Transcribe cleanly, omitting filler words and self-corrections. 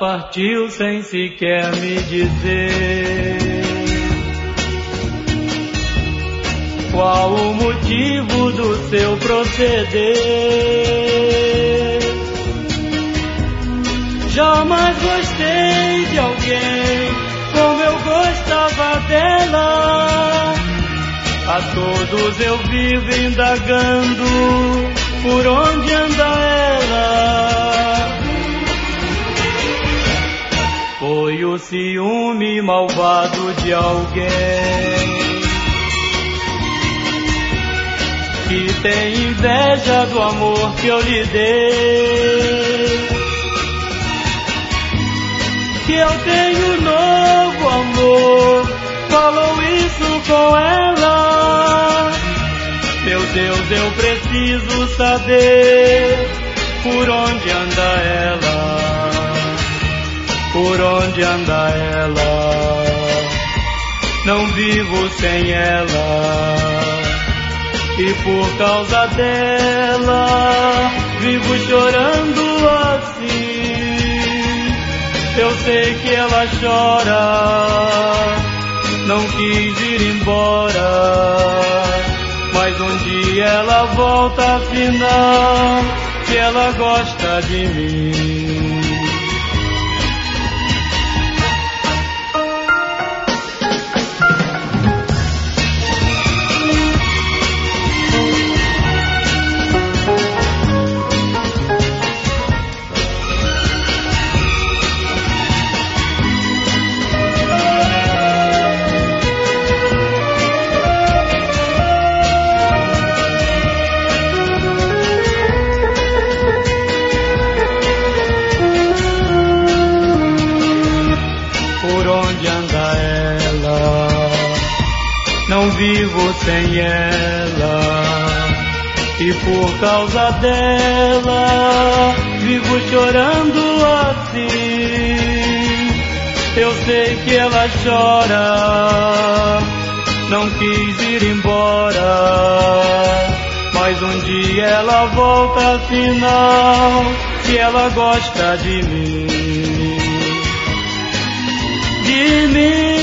partiu sem sequer me dizer qual o motivo do seu proceder. Jamais gostei de alguém como eu gostava dela. A todos eu vivo indagando por onde anda ela. Foi o ciúme malvado de alguém que tem inveja do amor que eu lhe dei. Que eu tenho novo amor, falou isso com ela. Meu Deus, eu preciso saber por onde anda ela. Por onde anda ela? Não vivo sem ela. E por causa dela vivo chorando assim. Eu sei que ela chora, não quis ir embora, mas um dia ela volta afinal, que ela gosta de mim. Não vivo sem ela, e por causa dela vivo chorando assim. Eu sei que ela chora, não quis ir embora, mas um dia ela volta afinal, que ela gosta de mim. De mim.